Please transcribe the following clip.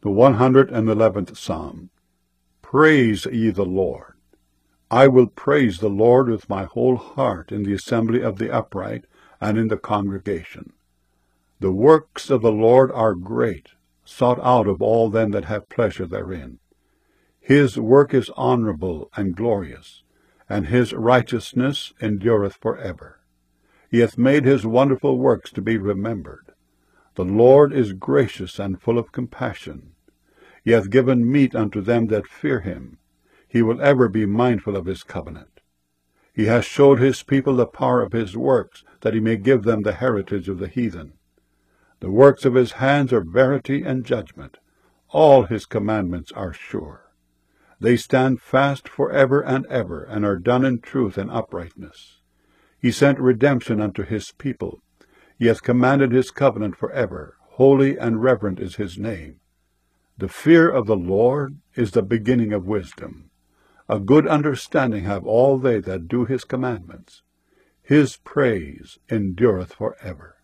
The 111th Psalm. Praise ye the Lord. I will praise the Lord with my whole heart in the assembly of the upright and in the congregation. The works of the Lord are great, sought out of all them that have pleasure therein. His work is honorable and glorious, and his righteousness endureth for ever. He hath made his wonderful works to be remembered. The Lord is gracious and full of compassion. He hath given meat unto them that fear him. He will ever be mindful of his covenant. He hath showed his people the power of his works, that he may give them the heritage of the heathen. The works of his hands are verity and judgment. All his commandments are sure. They stand fast for ever, and are done in truth and uprightness. He sent redemption unto his people. He hath commanded his covenant for ever. Holy and reverent is his name. The fear of the Lord is the beginning of wisdom. A good understanding have all they that do his commandments. His praise endureth for ever.